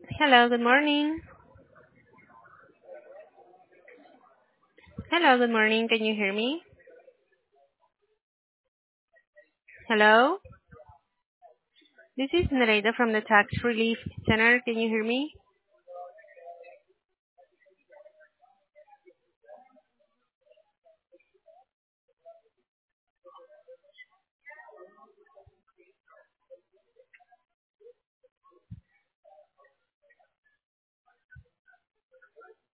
Hello, good morning. Hello, good morning. Can you hear me? Hello? This is Nareda from the Tax Relief Center. Can you hear me?